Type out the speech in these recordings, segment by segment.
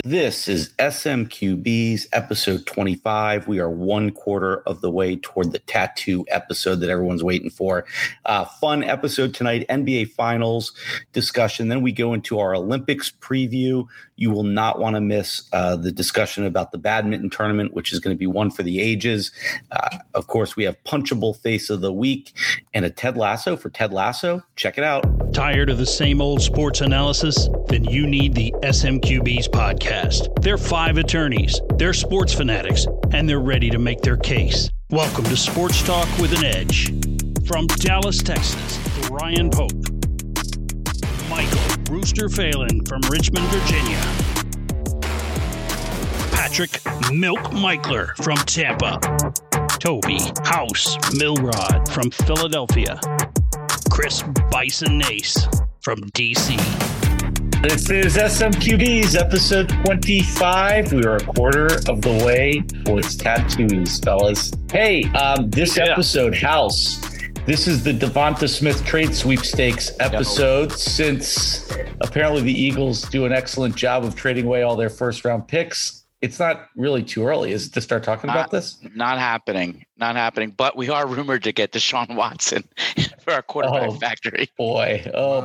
This is SMQB's episode 25. We are one quarter of the way toward the tattoo episode that everyone's waiting for. Fun episode tonight, NBA Finals discussion. Then we go into our Olympics preview. You will not want to miss the discussion about the badminton tournament, which is going to be one for the ages. Of course, we have Punchable Face of the Week and a Ted Lasso for Ted Lasso. Check it out. Tired of the same old sports analysis? Then you need the SMQB's podcast. They're 5 attorneys, they're sports fanatics, and they're ready to make their case. Welcome to Sports Talk with an Edge. From Dallas, Texas, Ryan Pope. Michael Rooster Phelan from Richmond, Virginia. Patrick Milk Michler from Tampa. Toby House Milrod from Philadelphia. Chris Bison Nace from DC. This is SMQB's episode 25. We are a quarter of the way towards tattoos, fellas. Hey, this episode, House, this is the Devonta Smith trade sweepstakes episode since apparently the Eagles do an excellent job of trading away all their first round picks. It's not really too early, is it, to start talking about this? Not happening. But we are rumored to get Deshaun Watson for our quarterback factory. Boy.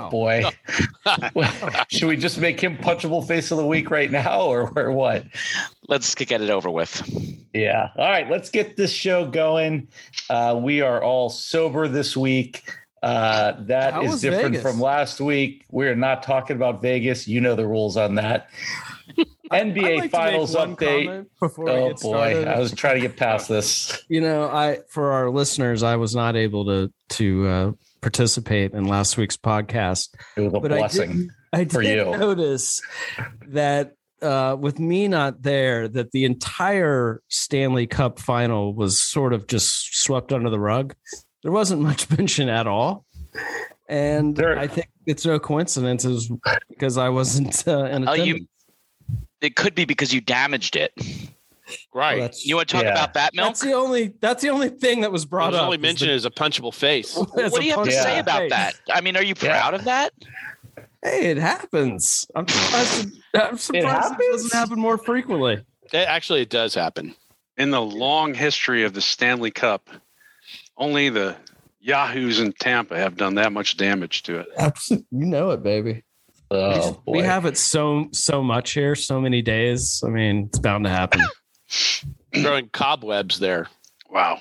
Should we just make him punchable face of the week right now or what? Let's get it over with. Yeah. All right. Let's get this show going. We are all sober this week. That is different Vegas? From last week. We're not talking about Vegas. You know the rules on that. NBA Finals update. Oh boy, I was trying to get past this. You know, for our listeners, I was not able to participate in last week's podcast. It was a blessing for you. I did notice that with me not there, that the entire Stanley Cup final was sort of just swept under the rug. There wasn't much mention at all. And I think it's no coincidence because I wasn't in attendance. It could be because you damaged it. Right. Well, you want to talk about that, Milk? That's the only thing that was brought up. The only mention is a punchable face. What do you have to say about that? I mean, are you proud of that? Hey, it happens. I'm surprised it doesn't happen more frequently. It does happen. In the long history of the Stanley Cup, only the Yahoos in Tampa have done that much damage to it. Absolutely. You know it, baby. Oh, we have it so much here, so many days. I mean, it's bound to happen. Throwing cobwebs there. Wow.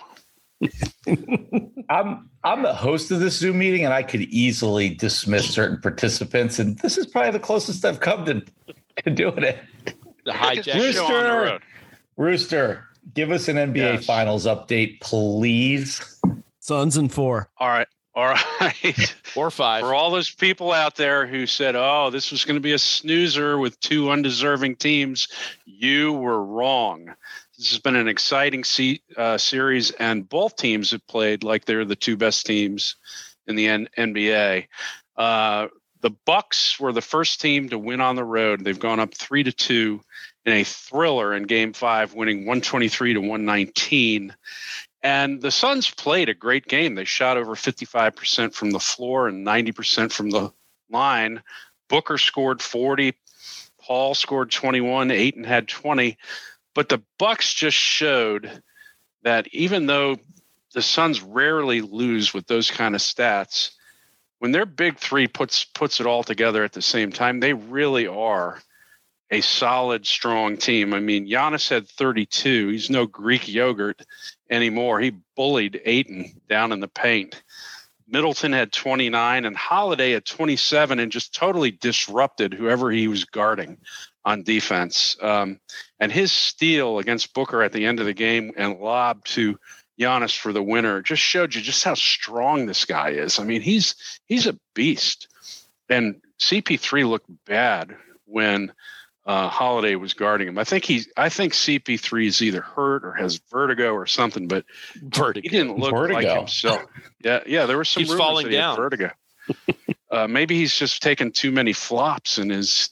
I'm the host of this Zoom meeting, and I could easily dismiss certain participants, and this is probably the closest I've come to doing it. The hijack. Rooster, give us an NBA Finals update, please. Suns in 4. All right. Or 5. For all those people out there who said, oh, this was going to be a snoozer with 2 undeserving teams, you were wrong. This has been an exciting series, and both teams have played like they're the 2 best teams in the NBA. The Bucks were the first team to win on the road. They've gone up 3-2 in a thriller in Game 5, winning 123-119. And the Suns played a great game. They shot over 55% from the floor and 90% from the line. Booker scored 40. Paul scored 21. Ayton had 20. But the Bucks just showed that even though the Suns rarely lose with those kind of stats, when their big three puts it all together at the same time, they really are a solid, strong team. I mean, Giannis had 32. He's no Greek yogurt anymore. He bullied Ayton down in the paint. Middleton had 29 and Holiday had 27 and just totally disrupted whoever he was guarding on defense. And his steal against Booker at the end of the game and lob to Giannis for the winner just showed you just how strong this guy is. I mean, he's a beast. And CP3 looked bad when Holiday was guarding him. I think CP3 is either hurt or has vertigo or something, but he didn't look like himself. Yeah, there was some rumors falling that he had vertigo. Maybe he's just taken too many flops and his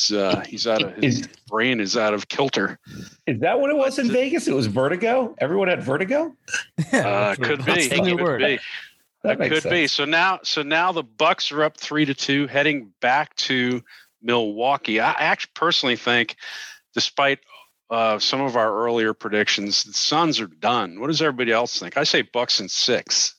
brain is out of kilter. Is that what it was in Vegas? It was vertigo. Everyone had vertigo. Could be. That could be. So now the Bucks are up 3-2, heading back to Milwaukee. I actually personally think, despite some of our earlier predictions, the Suns are done. What does everybody else think? I say Bucks in 6.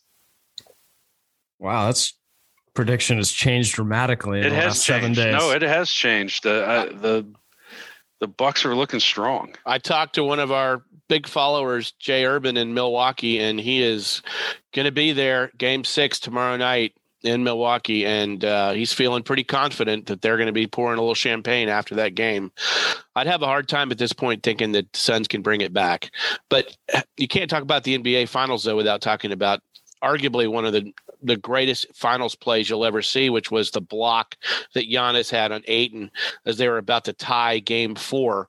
Wow, that's prediction has changed dramatically in It the has last 7 changed. days. No, it has changed. The Bucks are looking strong. I talked to one of our big followers, Jay Urban in Milwaukee, and he is going to be there Game 6 tomorrow night in Milwaukee, and he's feeling pretty confident that they're going to be pouring a little champagne after that game. I'd have a hard time at this point thinking that the Suns can bring it back. But you can't talk about the NBA Finals, though, without talking about arguably one of the greatest finals plays you'll ever see, which was the block that Giannis had on Ayton as they were about to tie Game 4.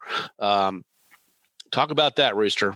Talk about that, Rooster.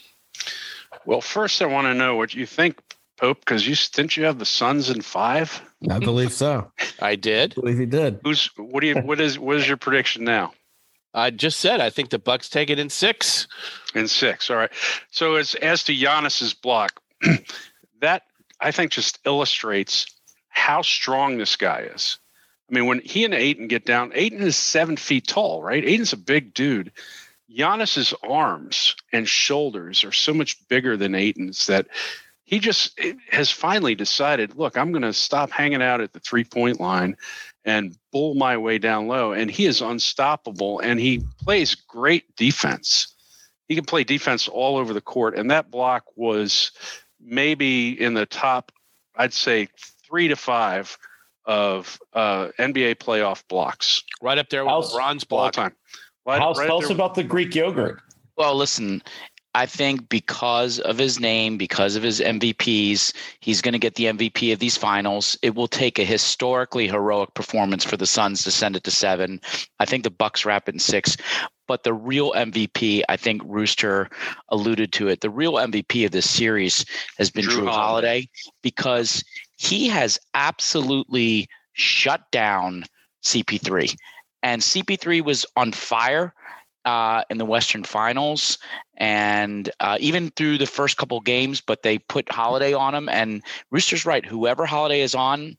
Well, first I want to know what you think, Pope, because didn't you have the Suns in 5? I believe so. I did. I believe he did. What is your prediction now? I just said I think the Bucks take it in 6. In 6, all right. So as to Giannis's block, that I think just illustrates how strong this guy is. I mean, when he and Ayton get down, Ayton is 7 feet tall, right? Ayton's a big dude. Giannis's arms and shoulders are so much bigger than Ayton's that he just has finally decided, look, I'm going to stop hanging out at the 3-point line and bull my way down low. And he is unstoppable, and he plays great defense. He can play defense all over the court. And that block was maybe in the top, I'd say 3 to 5 of NBA playoff blocks. Right up there with LeBron's block. All time. Tell us about the Greek yogurt. Well, listen, I think because of his name, because of his MVPs, he's going to get the MVP of these finals. It will take a historically heroic performance for the Suns to send it to 7. I think the Bucks wrap it in 6. But the real MVP, I think Rooster alluded to it, the real MVP of this series has been Drew Holiday, because he has absolutely shut down CP3. And CP3 was on fire in the Western Finals and even through the first couple games, but they put Holiday on him. And Rooster's right. Whoever Holiday is on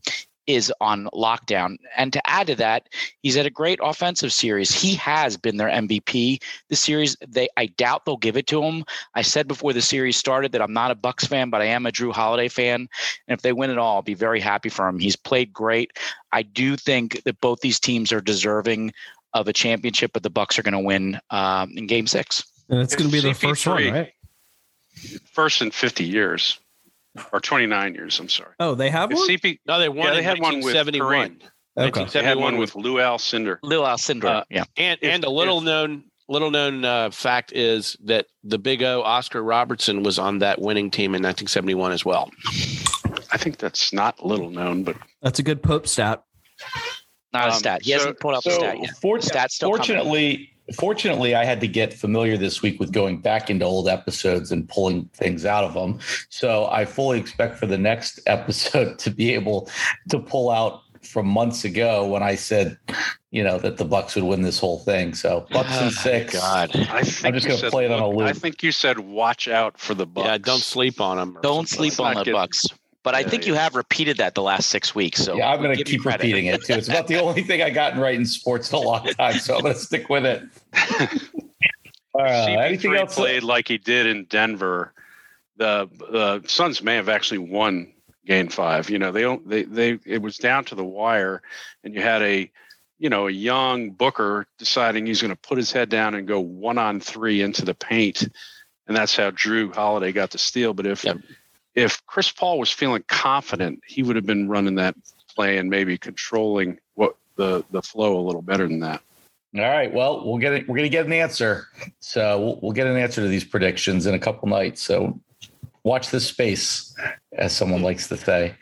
lockdown. And to add to that, he's had a great offensive series. He has been their MVP this series. I doubt they'll give it to him. I said before the series started that I'm not a Bucks fan, but I am a Drew Holiday fan. And if they win it all, I'll be very happy for him. He's played great. I do think that both these teams are deserving of a championship, but the Bucks are going to win in Game 6. And it's going to be the first one, right? First in 50 years. Or 29 years, I'm sorry. Oh, they have one? No, they won. Yeah, they had one with Kareem. Okay. They had one with Lou Alcindor. Yeah. And a little known fact is that the Big O, Oscar Robertson, was on that winning team in 1971 as well. I think that's not little known, but that's a good Pope stat. Not a stat. He hasn't pulled up a stat yet. Stats still Fortunately, I had to get familiar this week with going back into old episodes and pulling things out of them. So I fully expect for the next episode to be able to pull out from months ago when I said, that the Bucks would win this whole thing. So Bucks in 6. God, I'm just going to play it on a loop. I think you said watch out for the Bucks. Yeah, don't sleep on them. Don't sleep on the Bucks. But I think you have repeated that the last 6 weeks. So yeah, I'm going to keep repeating it too. It's about the only thing I gotten right in sports in a long time, so I'm going to stick with it. Anything else? Played like he did in Denver. The Suns may have actually won Game 5. It was down to the wire, and you had a young Booker deciding he's going to put his head down and go 1-on-3 into the paint, and that's how Drew Holiday got the steal. But if Chris Paul was feeling confident, he would have been running that play and maybe controlling what the flow a little better than that. All right. Well, we're going to get an answer. So we'll get an answer to these predictions in a couple nights. So watch this space, as someone likes to say.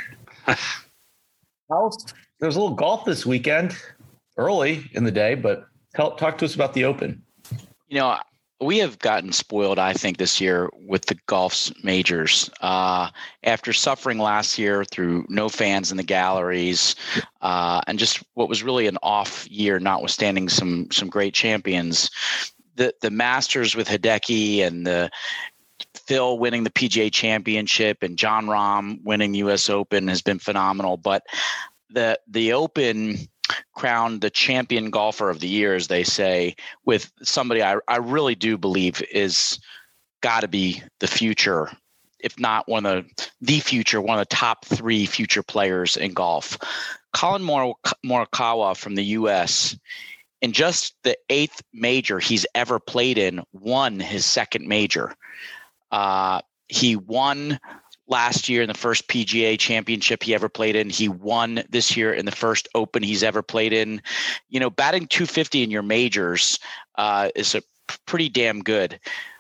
There's a little golf this weekend, early in the day, but talk to us about the Open. We have gotten spoiled, I think, this year with the golf's majors. After suffering last year through no fans in the galleries and just what was really an off year, notwithstanding some great champions, the Masters with Hideki and the Phil winning the PGA Championship and Jon Rahm winning the U.S. Open has been phenomenal. But the Open crowned the champion golfer of the year, as they say, with somebody I really do believe is got to be the future, if not one of the future, one of the top 3 future players in golf. Colin Morikawa from the U.S., in just the 8th major he's ever played in, won his 2nd major. He won last year in the first PGA championship he ever played in. He won this year in the first Open he's ever played in. Batting 250 in your majors is pretty damn good.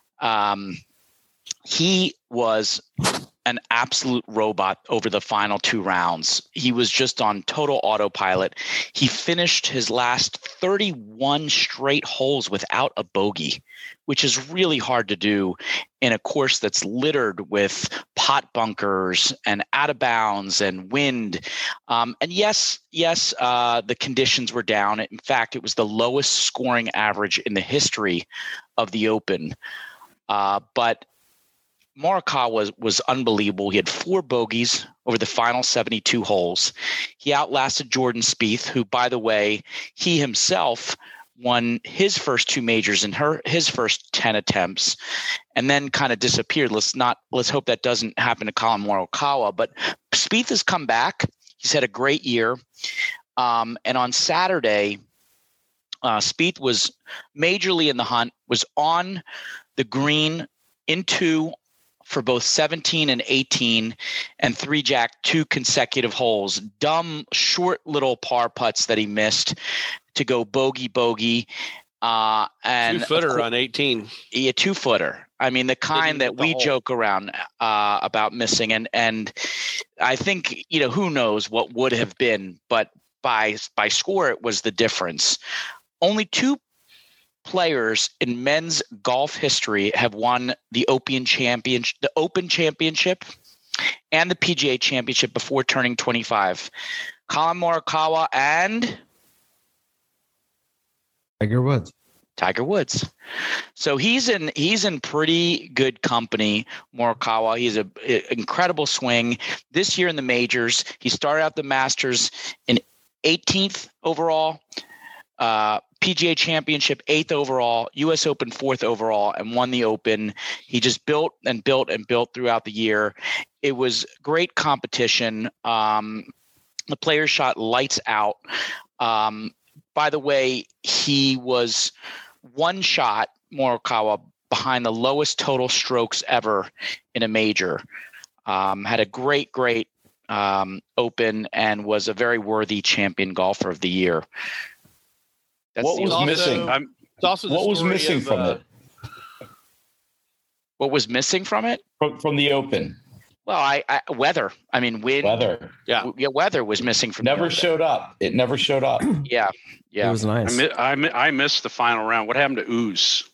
He was an absolute robot over the final 2 rounds. He was just on total autopilot. He finished his last 31 straight holes without a bogey, which is really hard to do in a course that's littered with pot bunkers and out of bounds and wind. And yes, the conditions were down. In fact, it was the lowest scoring average in the history of the Open. But Morikawa was unbelievable. He had 4 bogeys over the final 72 holes. He outlasted Jordan Spieth, who, by the way, he himself won his first 2 majors in his first 10 attempts, and then kind of disappeared. Let's hope that doesn't happen to Colin Morikawa. But Spieth has come back. He's had a great year. And on Saturday, Spieth was majorly in the hunt, was on the green in 2 for both 17 and 18, and 3-jacked 2 consecutive holes. Dumb, short little par putts that he missed to go bogey. And 2-footer on 18. Yeah, 2-footer. I mean, the kind that we joke around about missing. And I think, who knows what would have been, but by score, it was the difference. Only 2 players in men's golf history have won the Open Championship and the PGA Championship before turning 25. Colin Morikawa and Tiger Woods. So he's in pretty good company, Morikawa. He's an incredible swing. This year in the majors, he started out the Masters in 18th overall, PGA Championship 8th overall, U.S. Open 4th overall, and won the Open. He just built and built and built throughout the year. It was great competition. The players shot lights out. By the way, he was 1 shot, Morikawa, behind the lowest total strokes ever in a major. Had a great Open and was a very worthy champion golfer of the year. What was missing? What was missing from it? What was missing from it? From the Open? Well, weather. I mean, wind. Weather. Yeah, weather was missing from. Never showed up. It never showed up. Yeah. It was nice. I missed the final round. What happened to Ooze?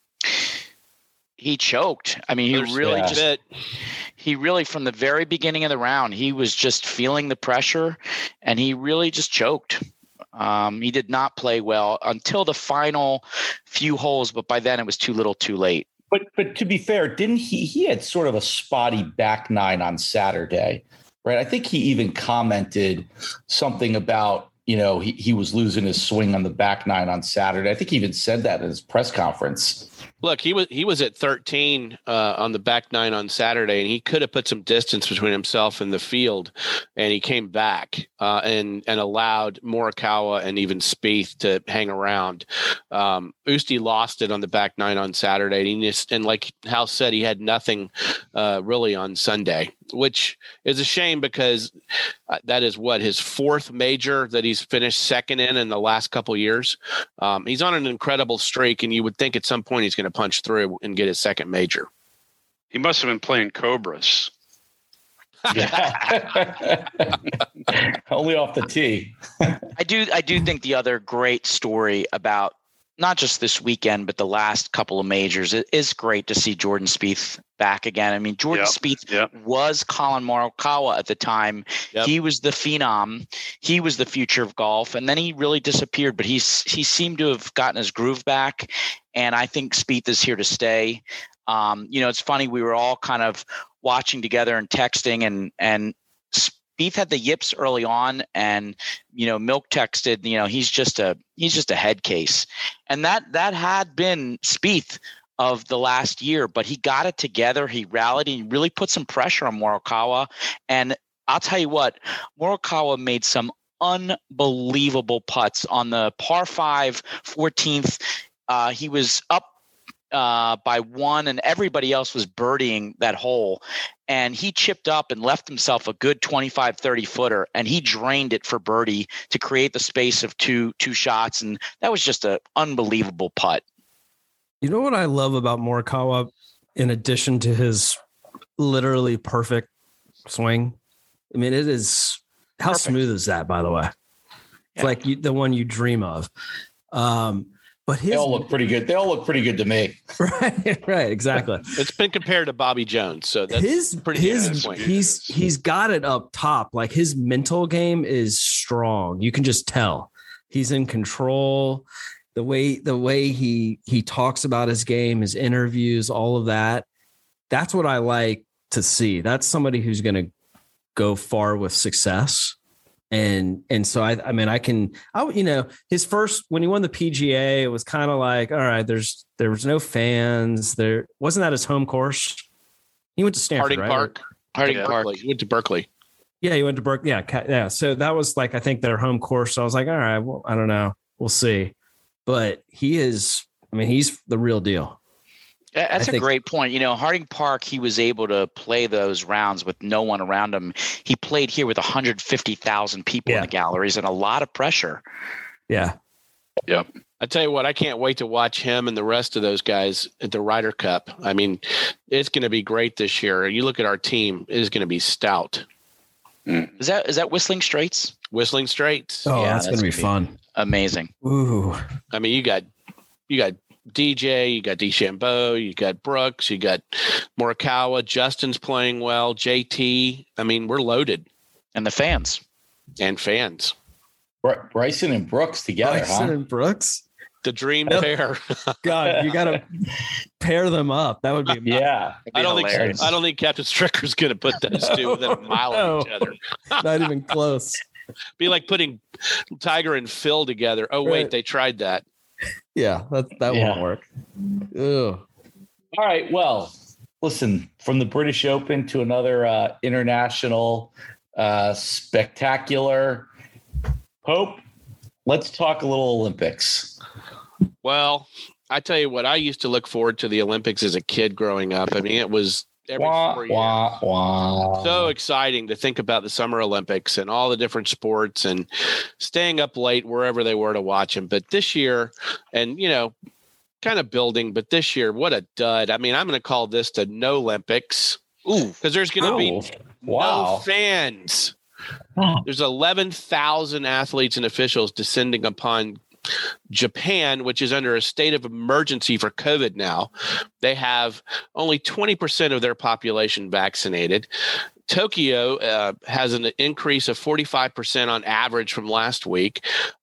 He choked. I mean, he really, from the very beginning of the round, he was just feeling the pressure, and he really just choked. He did not play well until the final few holes, but by then it was too little too late. But to be fair, didn't he had sort of a spotty back 9 on Saturday, right? I think he even commented something about, he was losing his swing on the back 9 on Saturday. I think he even said that at his press conference. Look, he was at 13 on the back 9 on Saturday, and he could have put some distance between himself and the field, and he came back and allowed Morikawa and even Spieth to hang around. Usti lost it on the back 9 on Saturday, and like Hal said, he had nothing really on Sunday, which is a shame because that is his 4th major that he's finished second in the last couple of years. He's on an incredible streak, and you would think at some point he's going to punch through and get his 2nd major. He must have been playing Cobras. Only off the tee. I do think the other great story about not just this weekend, but the last couple of majors, it is great to see Jordan Spieth back again. I mean, Jordan Spieth was Colin Morikawa at the time. Yep. He was the phenom. He was the future of golf. And then he really disappeared, but he seemed to have gotten his groove back. And I think Spieth is here to stay. It's funny. We were all kind of watching together and texting, and Spieth had the yips early on, and Milk texted, he's just a head case, and that had been Spieth of the last year, but he got it together. He rallied and really put some pressure on Morikawa. And I'll tell you what, Morikawa made some unbelievable putts on the par 5 14th. He was up by one, and everybody else was birdieing that hole. And he chipped up and left himself a good 25, 30 footer, and he drained it for birdie to create the space of two shots. And that was just an unbelievable putt. You know what I love about Morikawa, in addition to his literally perfect swing? I mean, it is how Perfect. Smooth is that, by the way? It's like the one you dream of. But they all look pretty good. They all look pretty good to me. Right, exactly. It's been compared to Bobby Jones, so that's he's got it up top. Like his mental game is strong. You can just tell he's in control. The way he talks about his game, his interviews, all of that. That's what I like to see. That's somebody who's going to go far with success. And so his first, when he won the PGA, it was kind of like, all right, there was no fans there. Wasn't that his home course? He went to Stanford, Harding Park. He went to Berkeley. Yeah, he went to Berkeley. Yeah. So that was like, I think their home course. So I was like, all right, well, I don't know. We'll see. But he's the real deal. That's a great point. Harding Park, he was able to play those rounds with no one around him. He played here with 150,000 people in the galleries and a lot of pressure. Yeah. Yep. I tell you what, I can't wait to watch him and the rest of those guys at the Ryder Cup. I mean, it's going to be great this year. You look at our team, it is going to be stout. Is that Whistling Straits? Whistling Straits. Oh, yeah, that's going to be fun. Amazing. Ooh. I mean, you got DJ, you got DeChambeau, you got Brooks, you got Morikawa, Justin's playing well, JT. I mean, we're loaded. And the fans. Bryson and Brooks together, Bryson and Brooks? The dream pair. God, you got to pair them up. That would be amazing. Yeah. I don't think Captain Stricker's going to put those two within a mile of each other. Not even close. Be like putting Tiger and Phil together. Oh, wait, they tried that. Yeah, that won't work. Ugh. All right. Well, listen, from the British Open to another international spectacular. Pope, let's talk a little Olympics. Well, I tell you what, I used to look forward to the Olympics as a kid growing up. I mean, it was every 4 years. So exciting to think about the Summer Olympics and all the different sports and staying up late wherever they were to watch them. But this year, and, kind of building, but this year, what a dud. I mean, I'm going to call this the No Olympics. Ooh, because there's going to be no fans. There's 11,000 athletes and officials descending upon Japan, which is under a state of emergency for COVID now. They have only 20% of their population vaccinated. Tokyo has an increase of 45% on average from last week.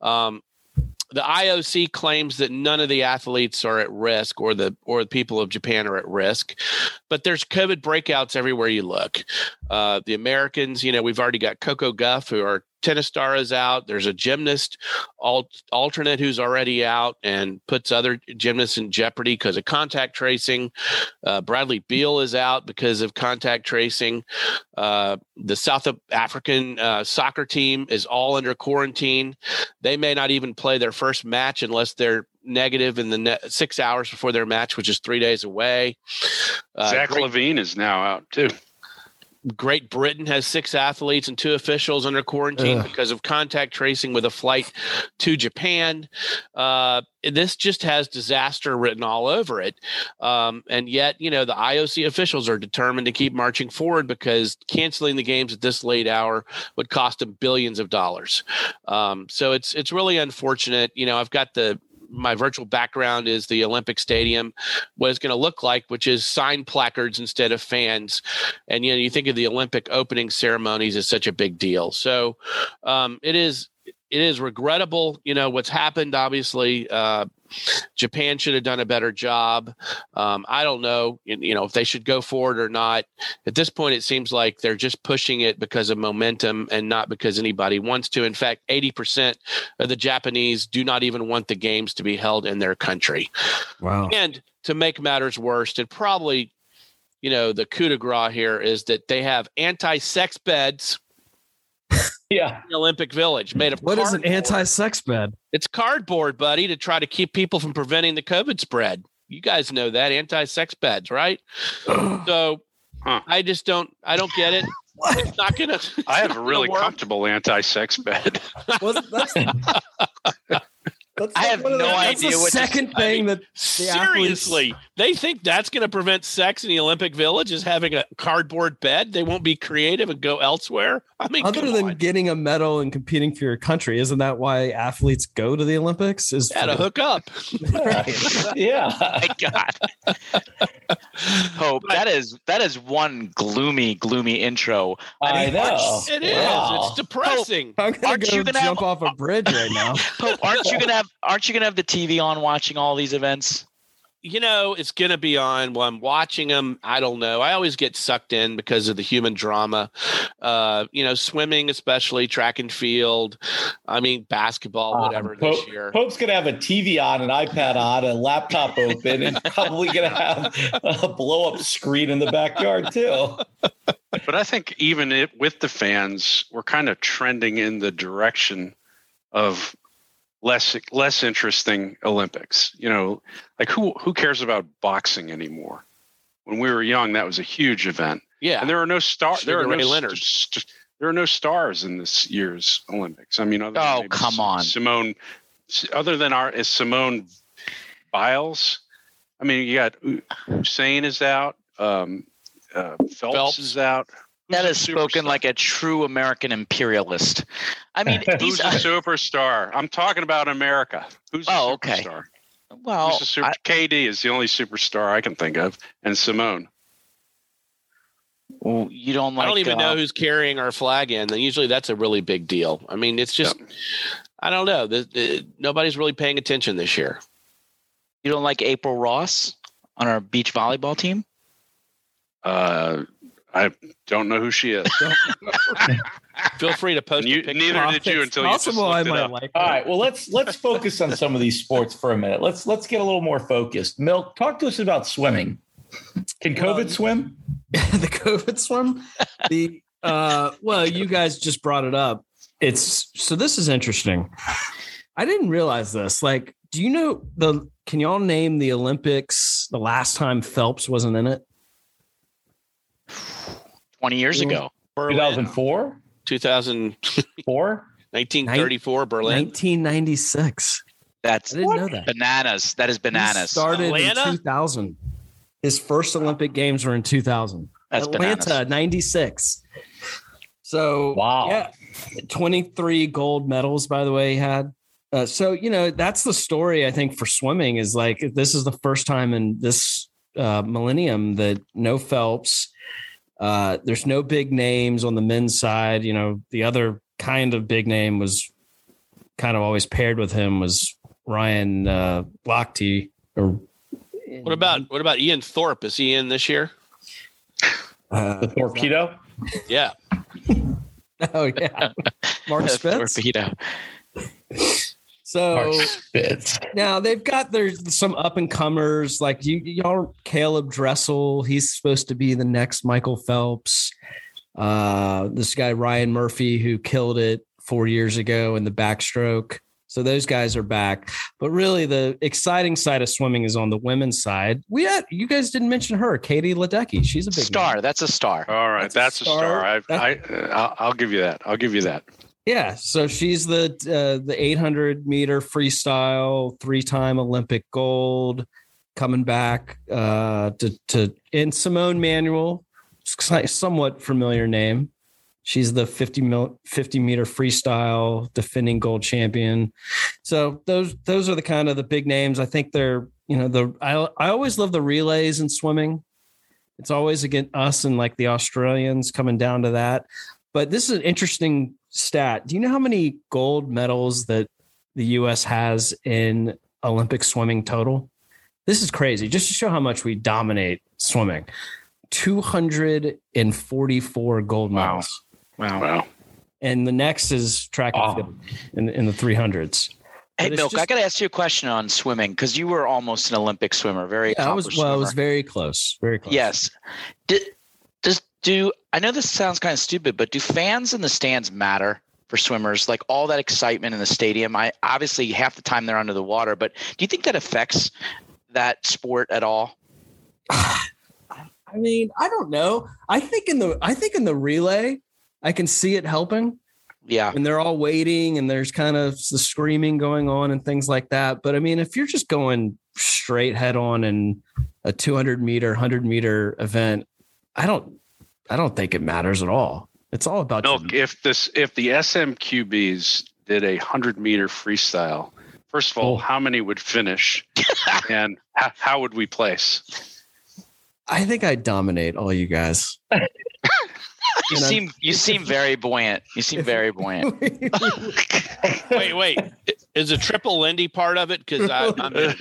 The IOC claims that none of the athletes are at risk, or the people of Japan are at risk, but there's COVID breakouts everywhere you look. The Americans, we've already got Coco Gauff, who our tennis star, is out. There's a gymnast alternate who's already out and puts other gymnasts in jeopardy because of contact tracing. Bradley Beal is out because of contact tracing. The South African soccer team is all under quarantine. They may not even play their first match unless they're negative in the 6 hours before their match, which is 3 days away. Zach LaVine is now out too. Great Britain has 6 athletes and 2 officials under quarantine because of contact tracing with a flight to Japan. This just has disaster written all over it. And yet, the IOC officials are determined to keep marching forward because canceling the games at this late hour would cost them billions of dollars. So it's really unfortunate. I've got my virtual background is the Olympic Stadium, what it's going to look like, which is signed placards instead of fans. And, you think of the Olympic opening ceremonies as such a big deal. So it is regrettable, what's happened. Obviously, Japan should have done a better job. I don't know, if they should go forward or not. At this point, it seems like they're just pushing it because of momentum and not because anybody wants to. In fact, 80% of the Japanese do not even want the games to be held in their country. Wow. And to make matters worse, and probably, the coup de grace here is that they have anti-sex beds. Yeah. In the Olympic Village made of What cardboard. is an anti-sex bed? It's cardboard, buddy, to try to keep people from preventing the COVID spread. You guys know that, anti-sex beds, right? So I don't get it. It's not gonna. I have a really comfortable anti-sex bed. I have no idea That's the second thing that the seriously, they think that's going to prevent sex in the Olympic Village is having a cardboard bed. They won't be creative and go elsewhere. I mean, other than getting a medal and competing for your country, isn't that why athletes go to the Olympics? Is to hook up. Yeah. My God. Hope that is one gloomy intro. I know. It is. Wow. It's depressing. I'm gonna go jump off a bridge right now. Hope, aren't you gonna have the TV on watching all these events? It's going to be on while I'm watching them. I don't know. I always get sucked in because of the human drama. Swimming, especially track and field. I mean, basketball, whatever this year. Pope's going to have a TV on, an iPad on, a laptop open, and probably going to have a blow-up screen in the backyard, too. But I think even with the fans, we're kind of trending in the direction of less interesting Olympics. Like who cares about boxing anymore? When we were young, that was a huge event. Yeah, and there are no stars. There are no stars in this year's Olympics. I mean, come on, Simone. Other than Simone Biles. I mean, you got Usain is out. Phelps is out. That is spoken like a true American imperialist. I mean, who's a superstar? I'm talking about America. Who's a superstar? Okay. Well, KD is the only superstar I can think of, and Simone. Well, you don't like. I don't even know who's carrying our flag in. Usually, that's a really big deal. I mean, it's just, I don't know. Nobody's really paying attention this year. You don't like April Ross on our beach volleyball team? I don't know who she is. Feel free to post a picture. Neither did you until you just looked it up. Like all right. Well, let's focus on some of these sports for a minute. Let's get a little more focused. Milk, talk to us about swimming. Can COVID swim? The COVID swim? You guys just brought it up. So this is interesting. I didn't realize this. Like, do you know can y'all name the Olympics the last time Phelps wasn't in it? 20 years ago. 2004? 2004? 1934, Berlin. 1996. I didn't know that. Bananas. That is bananas. He started Atlanta? in 2000. His first Olympic Games were in 2000. That's Atlanta, bananas. 96. So, wow. Yeah, 23 gold medals, by the way, he had. That's the story, I think, for swimming is like, this is the first time in this millennium that no Phelps. There's no big names on the men's side. The other kind of big name was kind of always paired with him was Ryan Lochte. What about Ian Thorpe? Is he in this year? The torpedo? Yeah. Oh yeah, Mark Spitz. Torpedo. So now they've got some up and comers like y'all. Caleb Dressel, he's supposed to be the next Michael Phelps. This guy Ryan Murphy, who killed it 4 years ago in the backstroke. So those guys are back. But really, the exciting side of swimming is on the women's side. You guys didn't mention her, Katie Ledecky. She's a big star. name. That's a star. All right, that's a star. I'll give you that. I'll give you that. Yeah, so she's the 800-meter freestyle, 3-time Olympic gold, coming back and Simone Manuel, somewhat familiar name. She's the 50-meter freestyle defending gold champion. So those are the kind of the big names. I think they're I always love the relays in swimming. It's always against us and like the Australians coming down to that. But this is an interesting stat. Do you know how many gold medals that the U.S. has in Olympic swimming total? This is crazy. Just to show how much we dominate swimming. 244 gold medals. Wow. And the next is track and field in the 300s. Hey, Milk, I got to ask you a question on swimming because you were almost an Olympic swimmer, I was very close. Very close. Yes. I know this sounds kind of stupid, but do fans in the stands matter for swimmers? Like all that excitement in the stadium, obviously half the time they're under the water, but do you think that affects that sport at all? I mean, I don't know. I think in the relay, I can see it helping. Yeah. And they're all waiting and there's kind of the screaming going on and things like that. But I mean, if you're just going straight head on in a 200 meter, 100 meter event, I don't think it matters at all. It's all about Milk. If the SMQBs did 100 meter freestyle, first of all, how many would finish and how would we place? I think I'd dominate all you guys. You seem very buoyant. You seem very buoyant. Wait. Is a triple Lindy part of it? Because I'm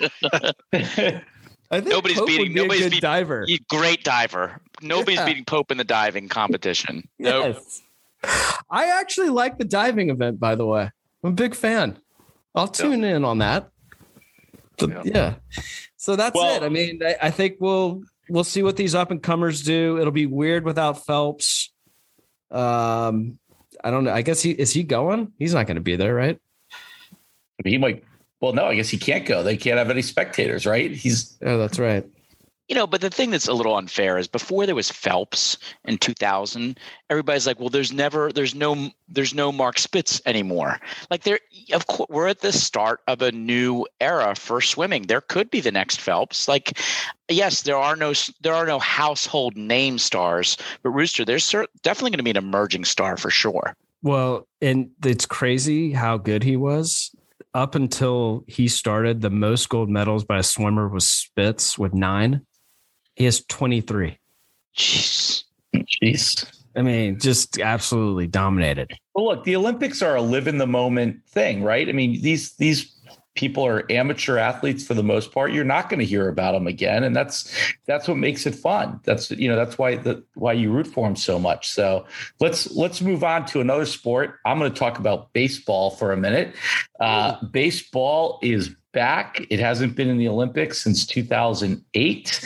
I think nobody's Pope beating good diver. Great diver. Nobody's beating Pope in the diving competition. Yes. I actually like the diving event, by the way. I'm a big fan. I'll tune in on that. Yeah. So that's it. I mean, I think we'll see what these up and comers do. It'll be weird without Phelps. I don't know. I guess is he going? He's not going to be there, right? He might. Well, no, I guess he can't go. They can't have any spectators, right? Oh, that's right. But the thing that's a little unfair is before there was Phelps in 2000, everybody's like, well, there's no Mark Spitz anymore. Like of course, we're at the start of a new era for swimming. There could be the next Phelps. Like, yes, there are no household name stars, but Rooster, there's definitely going to be an emerging star for sure. Well, and it's crazy how good he was. Up until he started, the most gold medals by a swimmer was Spitz with 9. He has 23. Jeez. I mean, just absolutely dominated. Well, look, the Olympics are a live in the moment thing, right? I mean, these people are amateur athletes for the most part. You're not going to hear about them again, and that's what makes it fun. That's why you root for them so much. So let's move on to another sport. I'm going to talk about baseball for a minute. Baseball is back. It hasn't been in the Olympics since 2008.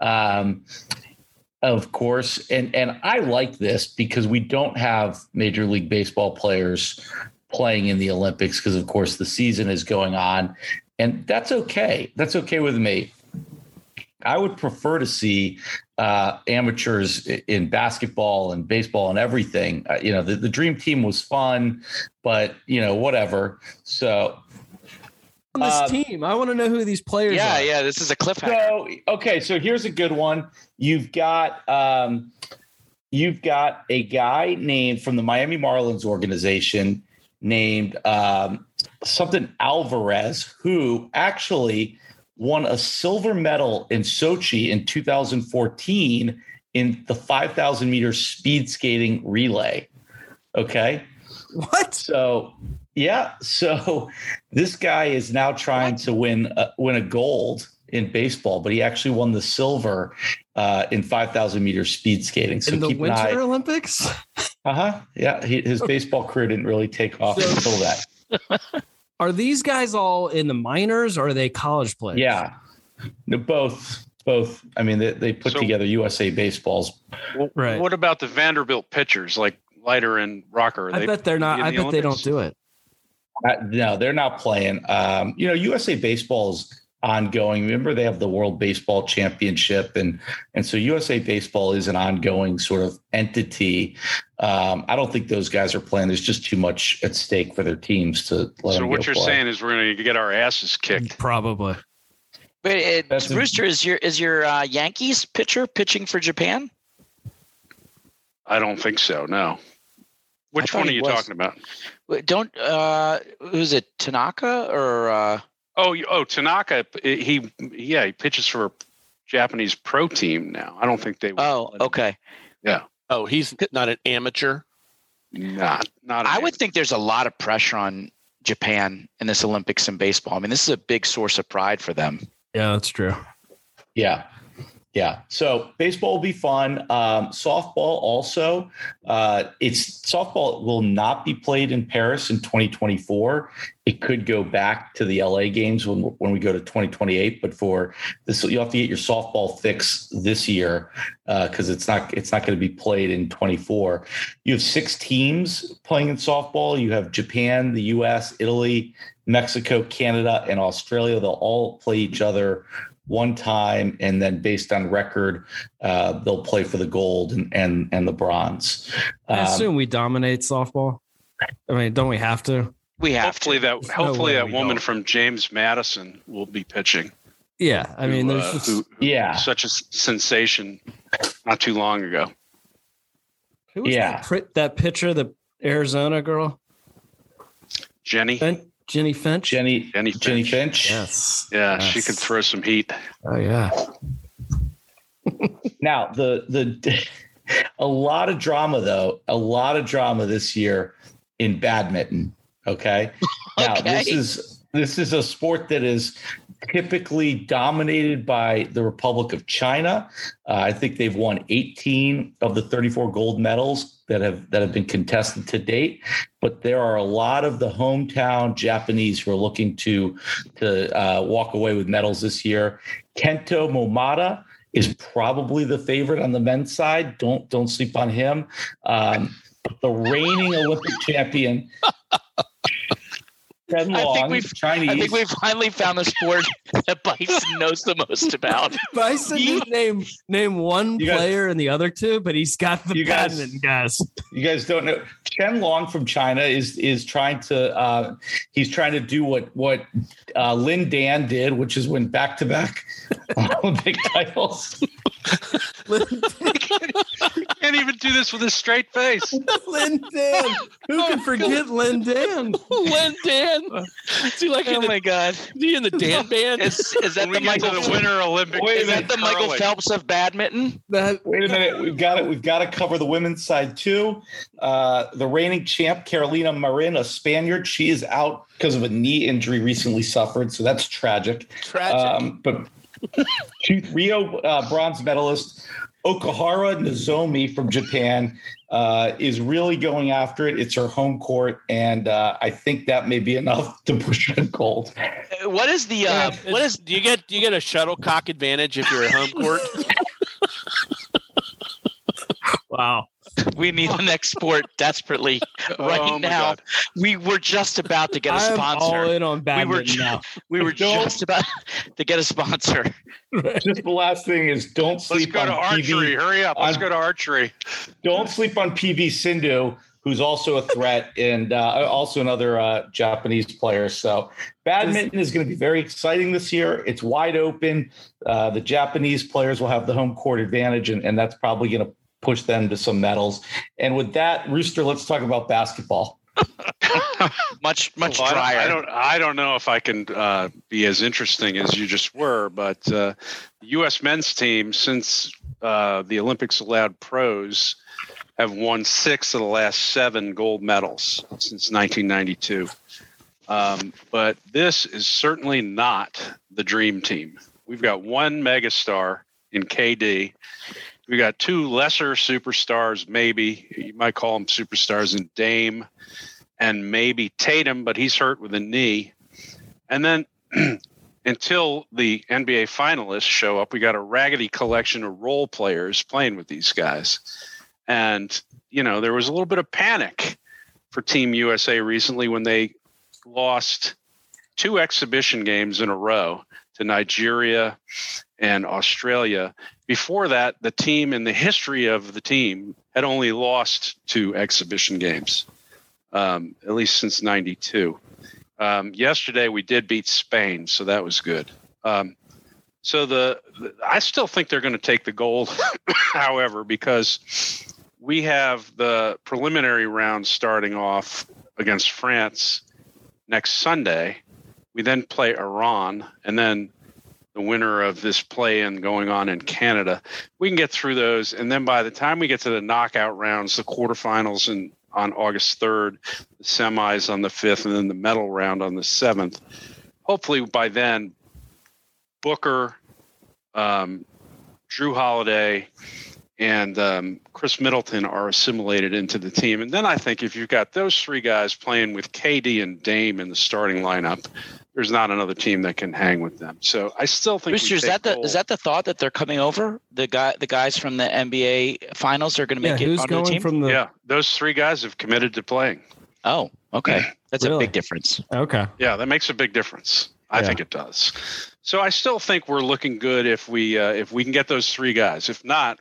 Of course. And I like this because we don't have Major League Baseball players playing in the Olympics because, of course, the season is going on. And that's okay. That's okay with me. I would prefer to see amateurs in basketball and baseball and everything. The dream team was fun, but, whatever. So on this team, I want to know who these players are. Yeah, this is a cliffhanger. So here's a good one. You've got a guy named from the Miami Marlins organization named something Alvarez, who actually won a silver medal in Sochi in 2014 in the 5,000 meter speed skating relay. Okay. What? So this guy is now trying to win a gold in baseball, but he actually won the silver in 5,000 meter speed skating. So in the keep Winter an eye. Olympics? Yeah. His baseball career didn't really take off until that. Are these guys all in the minors or are they college players? Yeah, no, both. I mean, they put together USA baseballs. Well, right. What about the Vanderbilt pitchers like Leiter and Rocker? I bet they're not. I bet they don't do it. No, they're not playing. USA baseball is ongoing. Remember, they have the World Baseball Championship, and so USA baseball is an ongoing sort of entity. I don't think those guys are playing. There's just too much at stake for their teams to let them. So what you're saying is we're going to get our asses kicked. Probably. Wait, Rooster, is your Yankees pitcher pitching for Japan? I don't think so. No. Which one are you talking about? Don't who's it? Tanaka or? Tanaka. He pitches for a Japanese pro team now. I don't think they. Oh, okay. Yeah. Oh, he's not an amateur. Not. I would think there's a lot of pressure on Japan in this Olympics in baseball. I mean, this is a big source of pride for them. Yeah, that's true. Yeah. Yeah. So baseball will be fun. Softball also. Softball will not be played in Paris in 2024. It could go back to the LA games when we go to 2028. But for this, you'll have to get your softball fix this year because it's not going to be played in 24. You have 6 teams playing in softball. You have Japan, the U.S., Italy, Mexico, Canada, and Australia. They'll all play each other one time, and then based on record, they'll play for the gold and the bronze. I assume we dominate softball. I mean, don't we have to? We have hopefully to. Hopefully that woman from James Madison will be pitching. Yeah, I mean, there's just such a sensation not too long ago. Who was that pitcher, the Arizona girl, Jenny Finch? Jenny Finch. Yes. Yeah, she could throw some heat. Oh yeah. Now a lot of drama this year in badminton. Okay. Now this is a sport that is typically dominated by the Republic of China. I think they've won 18 of the 34 gold medals that have been contested to date. But there are a lot of the hometown Japanese who are looking to walk away with medals this year. Kento Momota is probably the favorite on the men's side. Don't sleep on him. The reigning Olympic champion. Chen Long, I think we've finally found the sport that Bison knows the most about. Bison didn't name one player and the other two, but he's got the badminton guys. You guys don't know. Chen Long from China is trying to do what Lin Dan did, which is win back-to-back Olympic titles. Can't even do this with a straight face. Lin Dan. Who can forget Lin Dan? Lin Dan. Is he like? Oh my God! Is he in the Dan band? Is that the Winter Olympic? Is that the Michael Phelps of badminton? Wait a minute, we've got to cover the women's side too. The reigning champ Carolina Marin, a Spaniard, she is out because of a knee injury recently suffered, so that's tragic. But Rio bronze medalist Okuhara Nozomi from Japan is really going after it. It's her home court, and I think that may be enough to push her to gold. What is the? Do you get a shuttlecock advantage if you're at home court? Wow. We need the next sport desperately right now. God. We were just about to get a sponsor. All in on badminton now. We were just about to get a sponsor. Just the last thing is don't sleep on archery. Hurry up. Let's go to archery. Don't sleep on PV Sindhu, who's also a threat and also another Japanese player. So badminton is going to be very exciting this year. It's wide open. The Japanese players will have the home court advantage, and that's probably going to push them to some medals. And with that, Rooster, let's talk about basketball. much drier. I don't know if I can be as interesting as you just were, but the U.S. men's team, since the Olympics allowed pros, have won 6 of the last 7 gold medals since 1992. But this is certainly not the dream team. We've got one megastar in KD. We got 2 lesser superstars, maybe you might call them superstars, in Dame and maybe Tatum, but he's hurt with a knee. And then until the NBA finalists show up, we got a raggedy collection of role players playing with these guys. And, there was a little bit of panic for Team USA recently when they lost 2 exhibition games in a row to Nigeria and Australia. Before that, the team, in the history of the team, had only lost 2 exhibition games, at least since 92. Yesterday, we did beat Spain, so that was good. So I still think they're going to take the gold, however, because we have the preliminary round starting off against France next Sunday. We then play Iran, and then the winner of this play-in going on in Canada. We can get through those, and then by the time we get to the knockout rounds, the quarterfinals on August 3rd, the semis on the 5th, and then the medal round on the 7th. Hopefully by then, Booker, Drew Holiday, and Chris Middleton are assimilated into the team. And then I think if you've got those three guys playing with KD and Dame in the starting lineup, there's not another team that can hang with them. So I still think Booster, is that the thought that they're coming over? The guys from the NBA finals are going to make it onto the team? Yeah, those three guys have committed to playing. Oh, okay. That's a big difference. Okay. Yeah, that makes a big difference. I think it does. So I still think we're looking good if we can get those three guys. If not,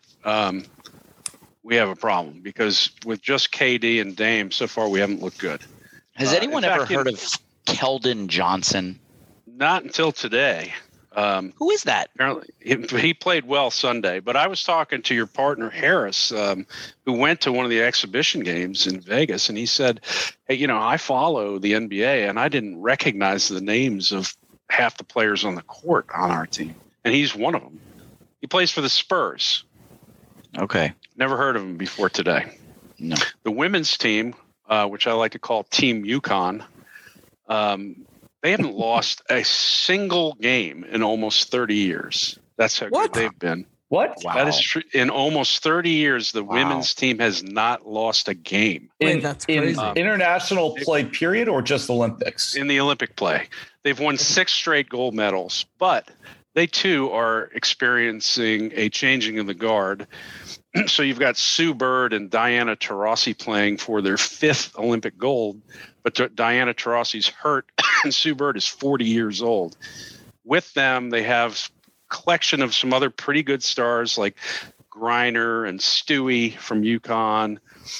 we have a problem because with just KD and Dame, so far we haven't looked good. Has anyone ever heard of Keldon Johnson? Not until today. Who is that? Apparently, he played well Sunday. But I was talking to your partner Harris, who went to one of the exhibition games in Vegas, and he said, "Hey, I follow the NBA, and I didn't recognize the names of half the players on the court on our team, and he's one of them. He plays for the Spurs." Okay, never heard of him before today. No. The women's team, which I like to call Team UConn. They haven't lost a single game in almost 30 years. That's how good they've been. What? Wow. That is true. In almost 30 years, the women's team has not lost a game. That's crazy. In international play period or just Olympics? In the Olympic play. They've won 6 straight gold medals, but they too are experiencing a changing of the guard. So you've got Sue Bird and Diana Taurasi playing for their 5th Olympic gold, but Diana Taurasi's hurt and Sue Bird is 40 years old. With them, they have a collection of some other pretty good stars like Griner and Stewie from UConn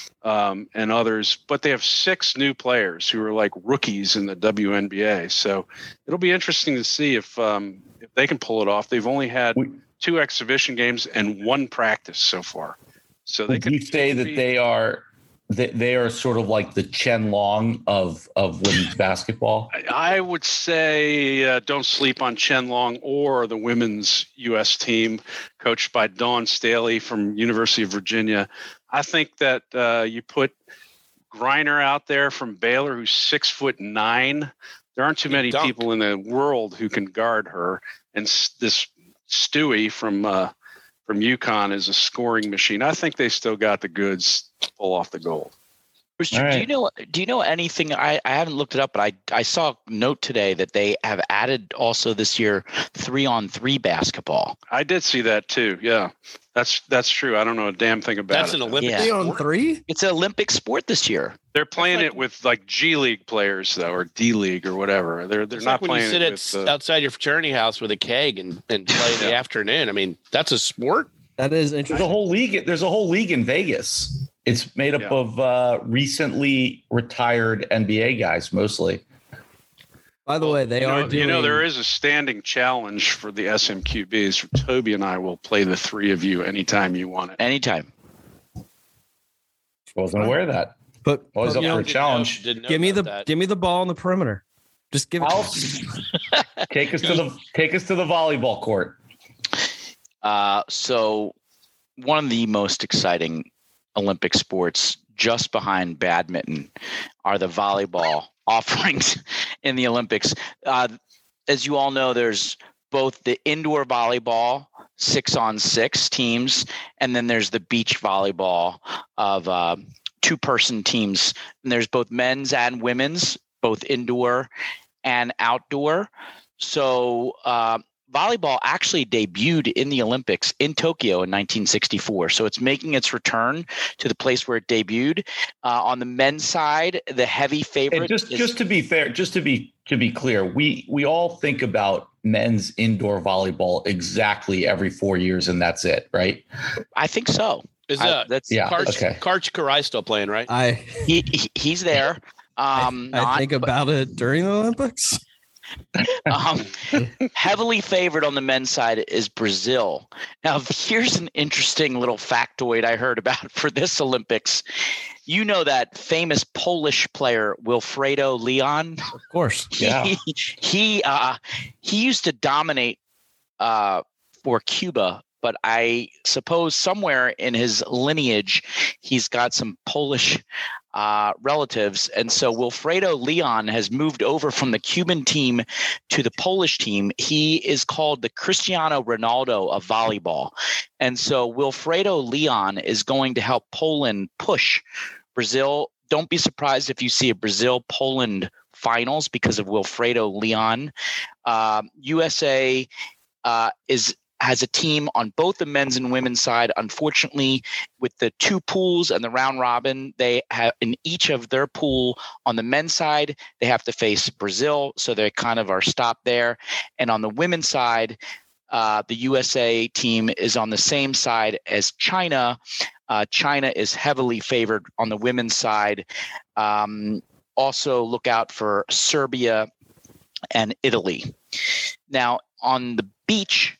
and others, but they have 6 new players who are like rookies in the WNBA. So it'll be interesting to see if they can pull it off. They've only had 2 exhibition games and 1 practice so far. So they could you say that they are sort of like the Chen Long of women's basketball? I would say don't sleep on Chen Long or the women's U.S. team coached by Dawn Staley from University of Virginia. I think that you put Griner out there from Baylor, who's 6'9". There aren't too many people in the world who can guard her. And this Stewie from UConn is a scoring machine. I think they still got the goods to pull off the gold. Right. Do you know anything? I haven't looked it up, but I saw a note today that they have added also this year 3-on-3 basketball. I did see that too. Yeah, that's true. I don't know a damn thing about it. That's an Olympic 3-on-3? It's an Olympic sport this year. They're playing it with like G League players though, or D League or whatever. They're not when playing you sit outside your fraternity house with a keg and play in the afternoon. I mean, that's a sport. That is interesting. There's a whole league in Vegas. It's made up of recently retired NBA guys, mostly. By the way, they are doing... there is a standing challenge for the SMQBs. Toby and I will play the 3 of you anytime you want it. Anytime. Wasn't aware of that. But always up for a challenge. Give me the ball on the perimeter. Just give it. Take us to the volleyball court. So one of the most exciting Olympic sports, just behind badminton, are the volleyball offerings in the Olympics. As you all know, there's both the indoor volleyball 6-on-6 teams, and then there's the beach volleyball of 2-person teams. And there's both men's and women's, both indoor and outdoor. So volleyball actually debuted in the Olympics in Tokyo in 1964. So it's making its return to the place where it debuted. On the men's side, the heavy favorite. And just to be fair, just to be clear, we all think about men's indoor volleyball exactly every 4 years, and that's it, right? I think so. Karch Karai still playing, right? He's there. I think about it during the Olympics. Heavily favored on the men's side is Brazil. Now, here's an interesting little factoid I heard about for this Olympics. You know that famous Polish player Wilfredo Leon? Of course. Yeah. He used to dominate for Cuba, but I suppose somewhere in his lineage he's got some Polish relatives. And so Wilfredo Leon has moved over from the Cuban team to the Polish team. He is called the Cristiano Ronaldo of volleyball. And so Wilfredo Leon is going to help Poland push Brazil. Don't be surprised if you see a Brazil-Poland finals because of Wilfredo Leon. USA has a team on both the men's and women's side. Unfortunately, with the two pools and the round robin, they have in each of their pool on the men's side, they have to face Brazil. So they kind of are stopped there. And on the women's side, the USA team is on the same side as China. China is heavily favored on the women's side. Also look out for Serbia and Italy. Now on the beach,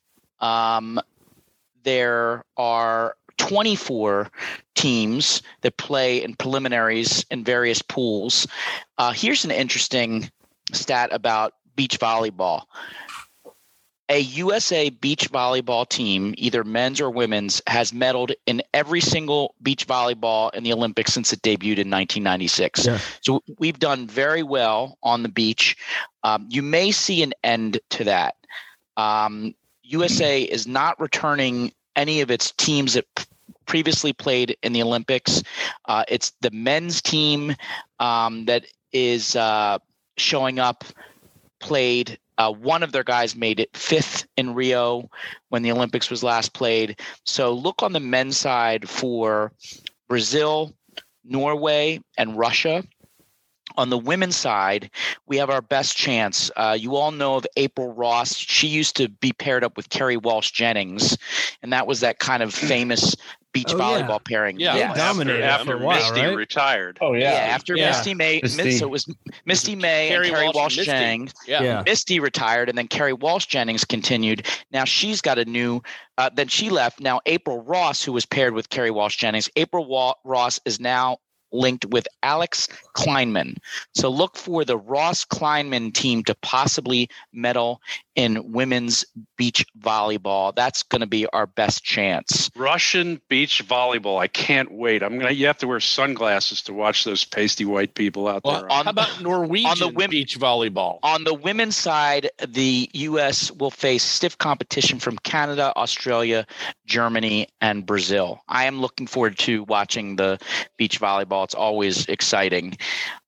there are 24 teams that play in preliminaries in various pools. Here's an interesting stat about beach volleyball. A USA beach volleyball team, either men's or women's, has medaled in every single beach volleyball in the Olympics since it debuted in 1996. Yeah. So we've done very well on the beach. You may see an end to that. USA is not returning any of its teams that previously played in the Olympics. It's the men's team that is showing up, played. One of their guys made it 5th in Rio when the Olympics was last played. So look on the men's side for Brazil, Norway, and Russia. On the women's side, we have our best chance. You all know of April Ross. She used to be paired up with Kerry Walsh Jennings, and that was that kind of famous beach volleyball pairing. Yeah, dominated after for a while, Misty right? retired. Oh yeah, after Misty May. So it was Misty May and Kerry Walsh Jennings. Yeah. Misty retired, and then Kerry Walsh Jennings continued. Now she's got a new. Then she left. Now April Ross, who was paired with Kerry Walsh Jennings, Ross is now linked with Alex Kleinman. So look for the Ross Kleinman team to possibly medal in women's beach volleyball. That's going to be our best chance. Russian beach volleyball. I can't wait. You have to wear sunglasses to watch those pasty white people out there. How about Norwegian beach volleyball? On the women's side, the U.S. will face stiff competition from Canada, Australia, Germany, and Brazil. I am looking forward to watching the beach volleyball. It's always exciting.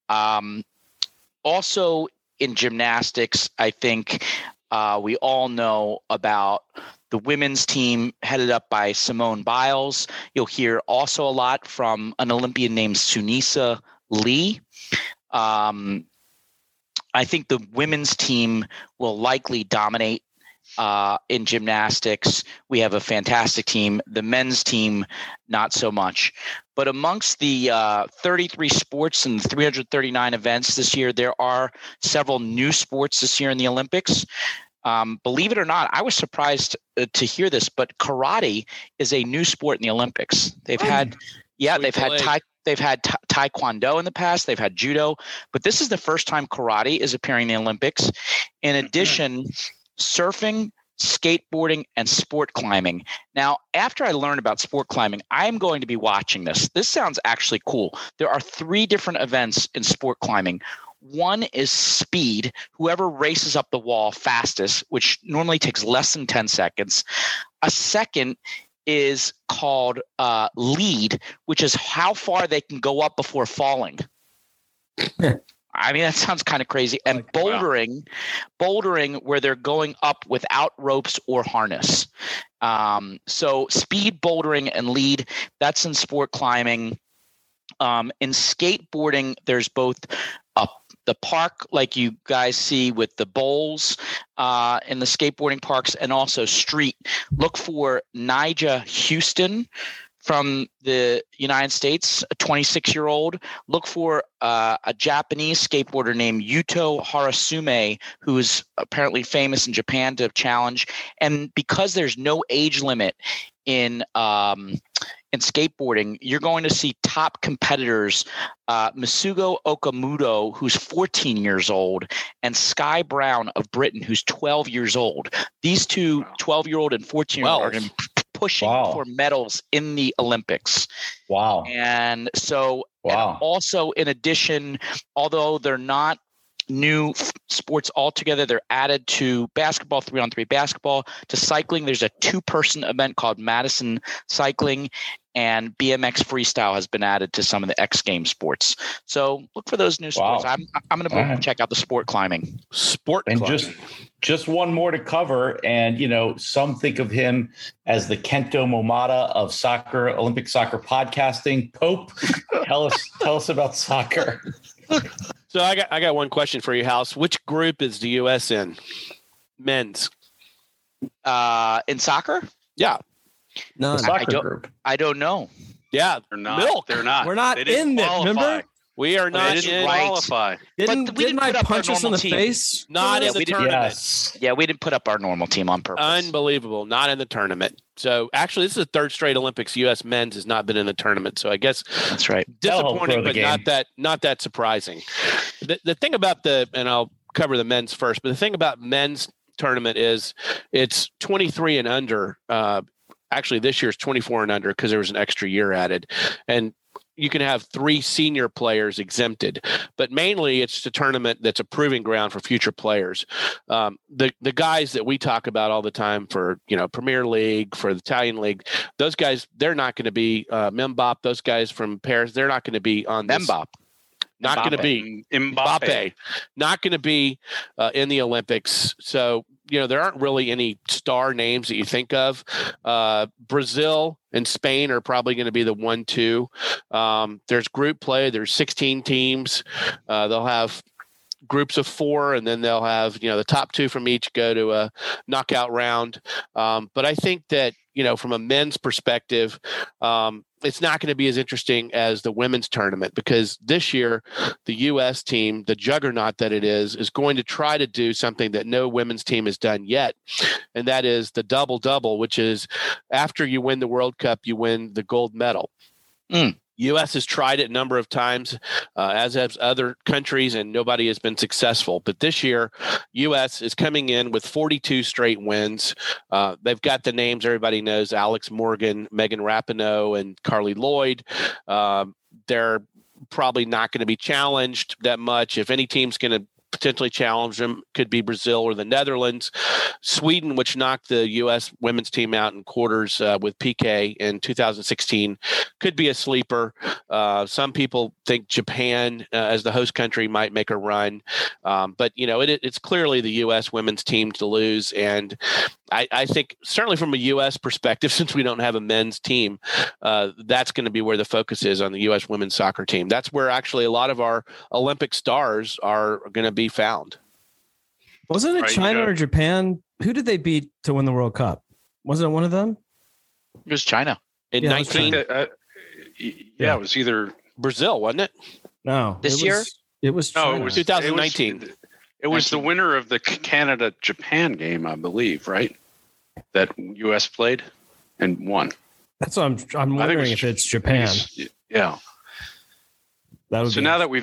Also in gymnastics, I think we all know about the women's team headed up by Simone Biles. You'll hear also a lot from an Olympian named Sunisa Lee. I think the women's team will likely dominate in gymnastics. We have a fantastic team. The men's team, not so much. But amongst the 33 sports and 339 events this year, there are several new sports this year in the Olympics. Believe it or not, I was surprised to hear this, but karate is a new sport in the Olympics. They've had taekwondo in the past. They've had judo, but this is the first time karate is appearing in the Olympics. In addition, surfing, skateboarding, and sport climbing. Now, after I learned about sport climbing, I'm going to be watching this. This sounds actually cool. There are 3 different events in sport climbing. One is speed, whoever races up the wall fastest, which normally takes less than 10 seconds. A second is called lead, which is how far they can go up before falling. I mean, that sounds kind of crazy. And bouldering where they're going up without ropes or harness. So speed, bouldering, and lead, that's in sport climbing. In skateboarding, there's both the park, like you guys see with the bowls in the skateboarding parks, and also street. Look for Nyjah Huston from the United States, a 26-year-old. Look for a Japanese skateboarder named Yuto Harasume, who is apparently famous in Japan to challenge. And because there's no age limit in skateboarding, you're going to see top competitors, Masugo Okamoto, who's 14 years old, and Sky Brown of Britain, who's 12 years old. These two 12-year-old and 14-year-old are going to be pushing for medals in the Olympics. Wow. And so Wow. And also, in addition, although they're not new sports altogether, they're added to basketball, 3-on-3 basketball, to cycling. There's a 2-person event called Madison Cycling, and BMX freestyle has been added to some of the X Games sports. So look for those new sports. Wow. I'm going to go check out the sport climbing. And just one more to cover. And, some think of him as the Kento Momota of soccer, Olympic soccer podcasting. Pope, tell us about soccer. So I got one question for you, House. Which group is the U.S. in? Men's. In soccer? Yeah. No, group. I don't know. Yeah, They're not. Milk. They're not. We're not in it. Remember? We are not they didn't in. qualify. Didn't I punch us in the face? Not in the tournament. Yes. Yeah, we didn't put up our normal team on purpose. Unbelievable. Not in the tournament. So actually, this is the third straight Olympics U.S. men's has not been in the tournament. So I guess that's right. Disappointing, but not that surprising. The thing about and I'll cover the men's first, but the thing about men's tournament is it's 23 and under. Actually, this year's 24 and under because there was an extra year added. And you can have 3 senior players exempted, but mainly it's a tournament that's a proving ground for future players. The guys that we talk about all the time for, Premier League, for the Italian League, those guys, they're not going to be Mbop, those guys from Paris, they're not going to be on this. Mbop. Not going to be Mbappe. Not going to be in the Olympics. So, there aren't really any star names that you think of. Brazil and Spain are probably going to be the 1-2. There's group play. There's 16 teams. They'll have groups of 4, and then they'll have, the top 2 from each go to a knockout round. But I think that, from a men's perspective, it's not going to be as interesting as the women's tournament because this year the U.S. team, the juggernaut that it is going to try to do something that no women's team has done yet, and that is the double-double, which is after you win the World Cup, you win the gold medal. U.S. has tried it a number of times, as have other countries, and nobody has been successful. But this year, U.S. is coming in with 42 straight wins. They've got the names everybody knows, Alex Morgan, Megan Rapinoe, and Carly Lloyd. They're probably not going to be challenged that much. If any team's going to potentially challenge them, could be Brazil or the Netherlands. Sweden, which knocked the U.S. women's team out in quarters with PK in 2016, could be a sleeper. Some people think Japan, as the host country, might make a run. But, it's clearly the U.S. women's team to lose. And I think certainly from a U.S. perspective, since we don't have a men's team, that's going to be where the focus is on the U.S. women's soccer team. That's where actually a lot of our Olympic stars are going to be found. Wasn't it China or Japan? Who did they beat to win the WorldP? Wasn't it one of them? It was China. In 19. It was either Brazil, wasn't it? No. Year? It was China. No, it was 2019. It was the winner of the Canada-Japan game, I believe, right? That U.S. played and won. That's what I'm wondering if it's Japan. Yeah. So now that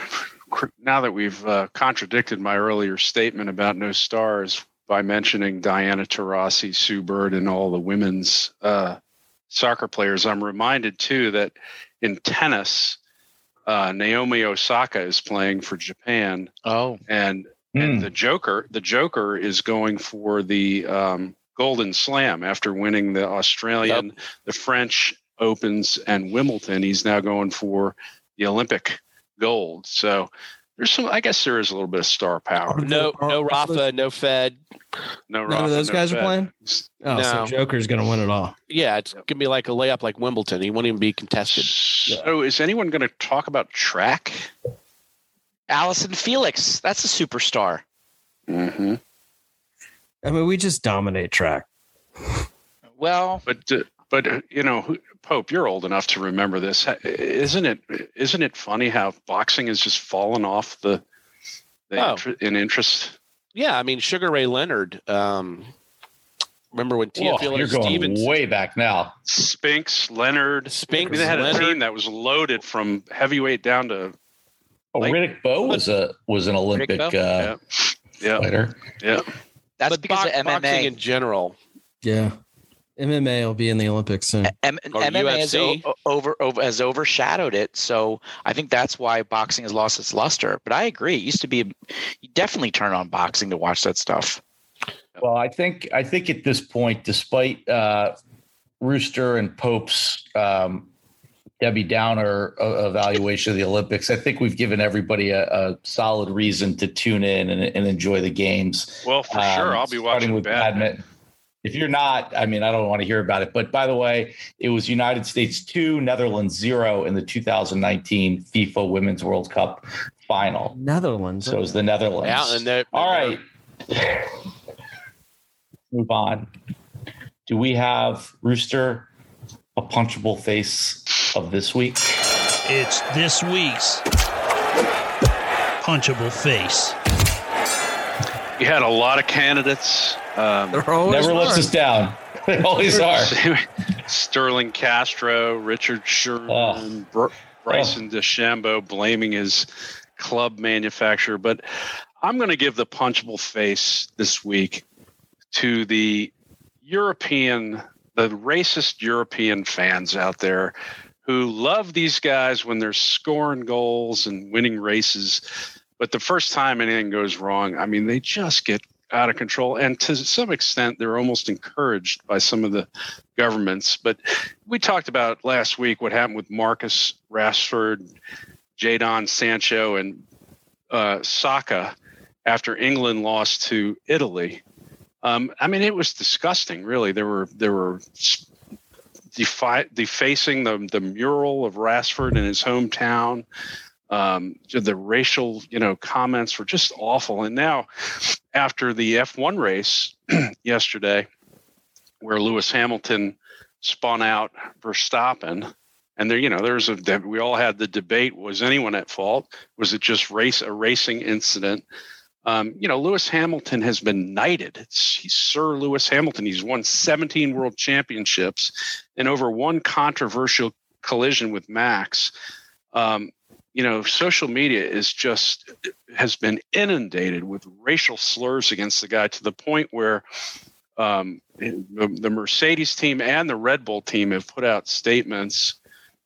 we've contradicted my earlier statement about no stars by mentioning Diana Taurasi, Sue Bird, and all the women's soccer players, I'm reminded too that in tennis, Naomi Osaka is playing for Japan. Oh, and the Joker is going for the Golden Slam after winning the Australian, the French Opens, and Wimbledon. He's now going for the Olympic gold. So there's some. I guess there is a little bit of star power. No Rafa, no Fed. None of those guys are playing. Oh, no. So Joker's going to win it all. Yeah, it's going to be like a layup like Wimbledon. He won't even be contested. So is anyone going to talk about track? Allison Felix, that's a superstar. Mm-hmm. I mean, we just dominate track. Well, but Pope, you're old enough to remember this. Isn't it funny how boxing has just fallen off in interest? Yeah, I mean, Sugar Ray Leonard. Remember when Teofilo Stevens way back now? Spinks, Leonard. Spinks. I mean, they had a team that was loaded from heavyweight down to. Riddick Bowe was an Olympic fighter. Yeah. That's because of MMA boxing in general. Yeah. MMA will be in the Olympics soon. MMA has overshadowed it, so I think that's why boxing has lost its luster. But I agree, it used to be. You definitely turn on boxing to watch that stuff. Well, I think at this point, despite Rooster and Pope's Debbie Downer evaluation of the Olympics, I think we've given everybody a solid reason to tune in and enjoy the games. Well, for sure, I'll be watching with badminton. If you're not, I mean, I don't want to hear about it. But by the way, it was United States 2, Netherlands 0 in the 2019 FIFA Women's World Cup final. Netherlands. So it was the Netherlands. Yeah, all right. Move on. Do we have, Rooster, a punchable face of this week? It's this week's punchable face. You had a lot of candidates. Never lets us down. They always are. Sterling Castro, Richard Sherman, Bryson DeChambeau blaming his club manufacturer. But I'm going to give the punchable face this week to the racist European fans out there who love these guys when they're scoring goals and winning races. But the first time anything goes wrong, I mean, they just get out of control. And to some extent, they're almost encouraged by some of the governments. But we talked about last week what happened with Marcus Rashford, Jadon Sancho, and Saka after England lost to Italy. I mean, it was disgusting, really. They were defacing the mural of Rashford in his hometown. The racial, comments were just awful. And now, after the F1 race yesterday, where Lewis Hamilton spun out Verstappen, and we all had the debate: was anyone at fault? Was it just a racing incident? Lewis Hamilton has been knighted. He's Sir Lewis Hamilton. He's won 17 world championships, and over one controversial collision with Max. Social media has been inundated with racial slurs against the guy to the point where the Mercedes team and the Red Bull team have put out statements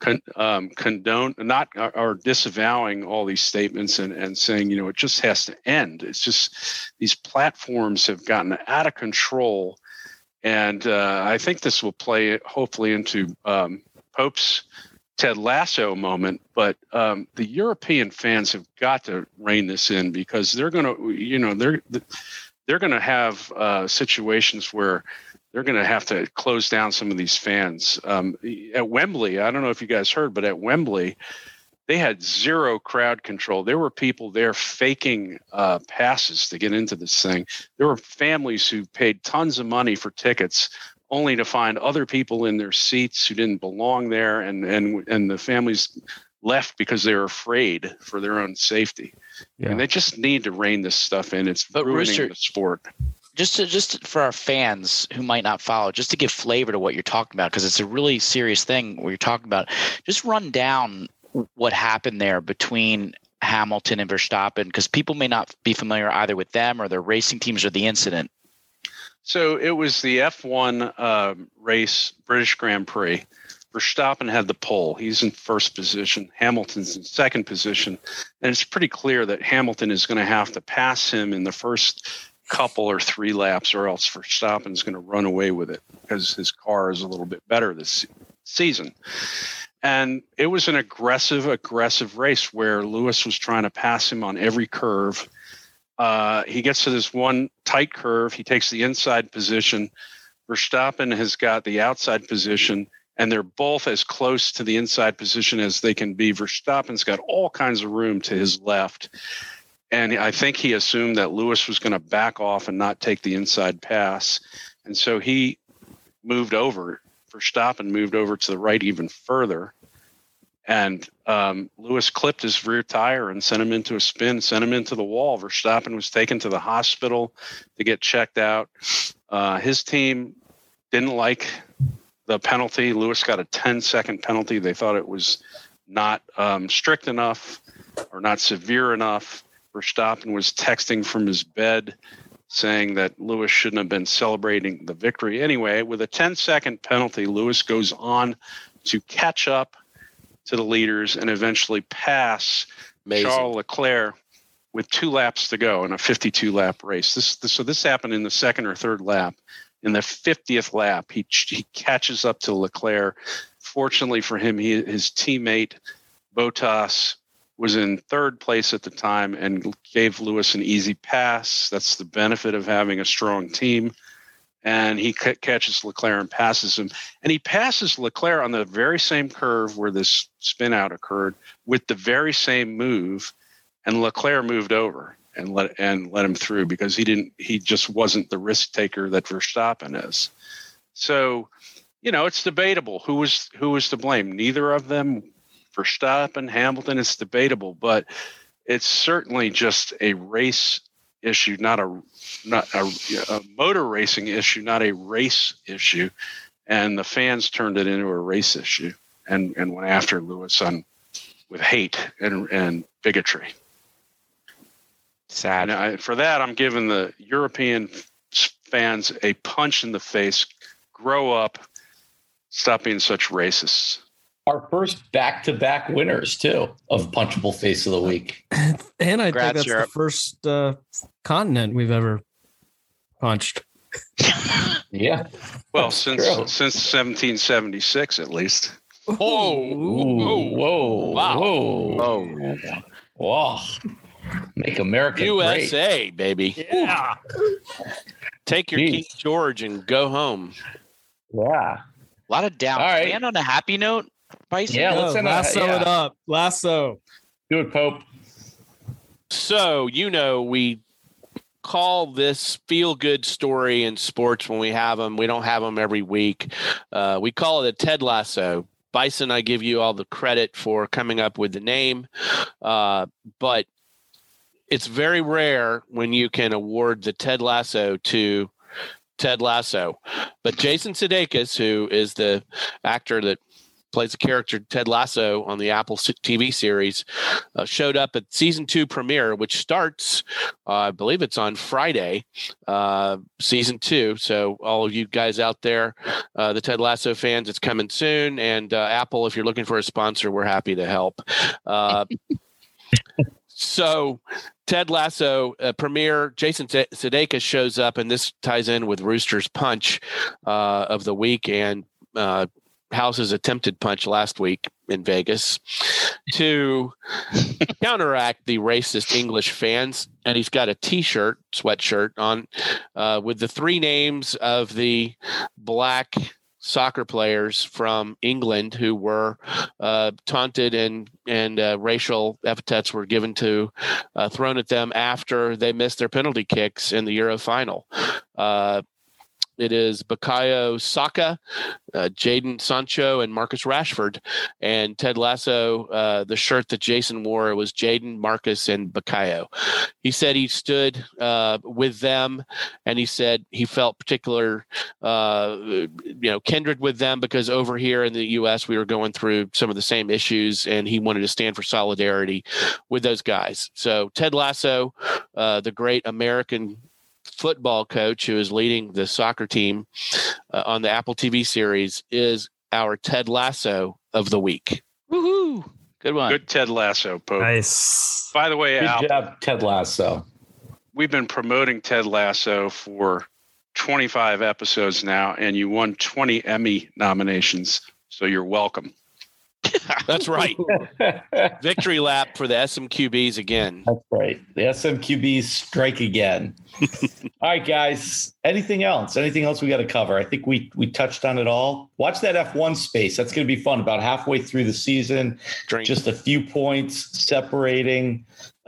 disavowing all these statements and saying, it just has to end. It's just these platforms have gotten out of control. And I think this will play hopefully into Pope's Ted Lasso moment, but the European fans have got to rein this in, because they're going to, they're going to have situations where they're going to have to close down some of these fans. At Wembley, I don't know if you guys heard, but at Wembley, they had zero crowd control. There were people there faking passes to get into this thing. There were families who paid tons of money for tickets only to find other people in their seats who didn't belong there, and the families left because they were afraid for their own safety. Yeah. And they just need to rein this stuff in. It's ruining the sport. Just for our fans who might not follow, just to give flavor to what you're talking about, because it's a really serious thing what you're talking about. Just run down what happened there between Hamilton and Verstappen, because people may not be familiar either with them or their racing teams or the incident. So it was the F1 race, British Grand Prix. Verstappen had the pole. He's in first position. Hamilton's in second position. And it's pretty clear that Hamilton is going to have to pass him in the first couple or three laps, or else Verstappen is going to run away with it because his car is a little bit better this season. And it was an aggressive race where Lewis was trying to pass him on every curve. He gets to this one tight curve. He takes the inside position. Verstappen has got the outside position, and they're both as close to the inside position as they can be. Verstappen's got all kinds of room to his left. And I think he assumed that Lewis was going to back off and not take the inside pass. And so he moved over. Verstappen moved over to the right even further. And Lewis clipped his rear tire and sent him into a spin, sent him into the wall. Verstappen was taken to the hospital to get checked out. His team didn't like the penalty. Lewis got a 10-second penalty. They thought it was not strict enough or not severe enough. Verstappen was texting from his bed saying that Lewis shouldn't have been celebrating the victory. Anyway, with a 10-second penalty, Lewis goes on to catch up to the leaders and eventually pass Charles Leclerc with 2 laps to go in a 52-lap race. This happened in the second or third lap. In the 50th lap, he catches up to Leclerc. Fortunately for him, his teammate Bottas was in third place at the time and gave Lewis an easy pass. That's the benefit of having a strong team. And he catches Leclerc and passes him. And he passes Leclerc on the very same curve where this spin out occurred with the very same move. And Leclerc moved over and let him through because he just wasn't the risk taker that Verstappen is. So, it's debatable who was to blame. Neither of them, Verstappen, Hamilton, it's debatable, but it's certainly just a race issue, not a motor racing issue, not a race issue. And the fans turned it into a race issue and went after Lewis with hate and bigotry. Sad. And for that, I'm giving the European fans a punch in the face. Grow up. Stop being such racists. Our first back-to-back winners, too, of Punchable Face of the Week. And I think that's Europe. the first continent we've ever punched. Yeah. Well, since 1776, at least. Whoa. Wow. Whoa. Make America USA, great. baby. Yeah. Take your King George and go home. Yeah. A lot of down. All right. And on a happy note, Bison. Yeah, let's end lasso it up. Lasso. Do it, Pope. So, we call this feel-good story in sports when we have them. We don't have them every week. We call it a Ted Lasso. Bison, I give you all the credit for coming up with the name, but it's very rare when you can award the Ted Lasso to Ted Lasso. But Jason Sudeikis, who is the actor that plays the character Ted Lasso on the Apple TV series, showed up at season 2 premiere, which starts, I believe it's on Friday, season 2. So all of you guys out there, the Ted Lasso fans, it's coming soon. And Apple, if you're looking for a sponsor, we're happy to help. So Ted Lasso premiere, Jason Sudeikis shows up, and this ties in with Rooster's punch of the week and House's attempted punch last week in Vegas to counteract the racist English fans. And he's got a sweatshirt on with the 3 names of the black soccer players from England who were taunted and racial epithets were given to thrown at them after they missed their penalty kicks in the Euro final. It is Bukayo Saka, Jadon Sancho, and Marcus Rashford. And Ted Lasso, the shirt that Jason wore was Jadon, Marcus, and Bukayo. He said he stood with them, and he said he felt particular, kindred with them because over here in the U.S. we were going through some of the same issues, and he wanted to stand for solidarity with those guys. So Ted Lasso, the great American football coach who is leading the soccer team on the Apple TV series, is our Ted Lasso of the week. Woohoo! Good one. Good Ted Lasso, Pope. Nice. By the way, Good Al, job, Ted Lasso. we've been promoting Ted Lasso for 25 episodes now, and you won 20 Emmy nominations, so you're welcome. That's right. Victory lap for the SMQBs again. That's right. The SMQBs strike again. All right, guys. Anything else? Anything else we got to cover? I think we touched on it all. Watch that F1 space. That's going to be fun. About halfway through the season, just a few points separating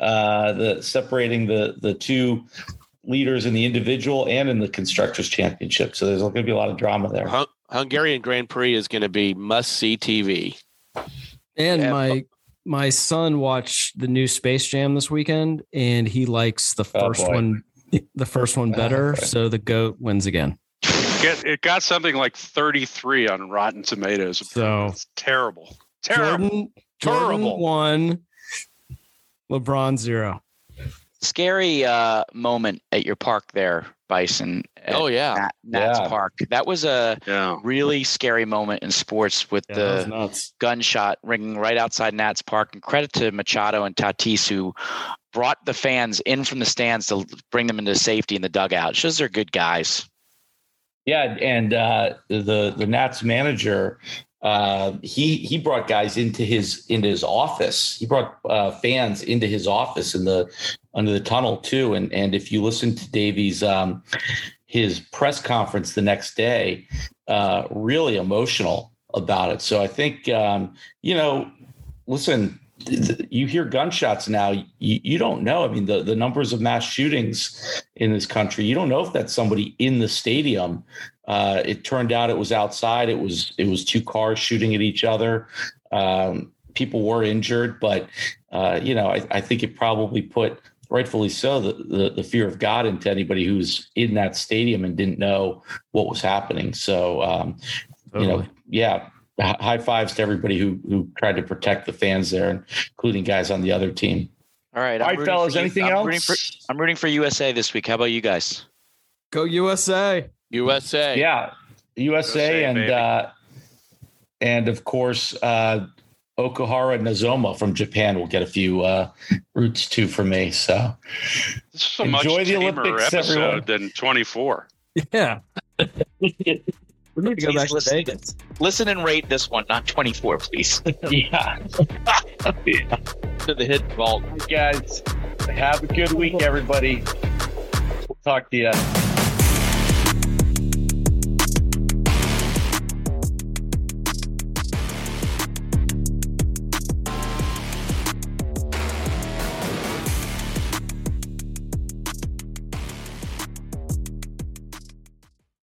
the 2 leaders in the individual and in the Constructors Championship. So there's going to be a lot of drama there. Hungarian Grand Prix is going to be must-see TV. And my son watched the new Space Jam this weekend, and he likes the first one better. So the GOAT wins again. It got something like 33 on Rotten Tomatoes. So it's terrible. Jordan 1, LeBron 0. Scary moment at your park there, Bison. Oh, yeah. Nats Park. That was a really scary moment in sports with the gunshot ringing right outside Nats Park. And credit to Machado and Tatis, who brought the fans in from the stands to bring them into safety in the dugout. Shows they're good guys. Yeah, and the Nats manager, he brought guys into his office. He brought fans into his office under the tunnel too. And if you listen to Davies, his press conference the next day, really emotional about it. So I think listen. You hear gunshots now. You don't know. I mean, the numbers of mass shootings in this country, you don't know if that's somebody in the stadium. It turned out it was outside. It was two cars shooting at each other. People were injured, but I think it probably put, rightfully so, the fear of God into anybody who's in that stadium and didn't know what was happening. So, high fives to everybody who tried to protect the fans there, including guys on the other team. All right, fellas. Anything else? I'm rooting for USA this week. How about you guys? Go USA! USA. Yeah, USA and of course Okuhara Nozomu from Japan will get a few roots too for me. So this is a enjoy the Olympics episode than 24. Yeah. We need to go back to Vegas. Listen and rate this one, not 24, please. Yeah. To the hit vault. Guys, have a good week, everybody. We'll talk to you.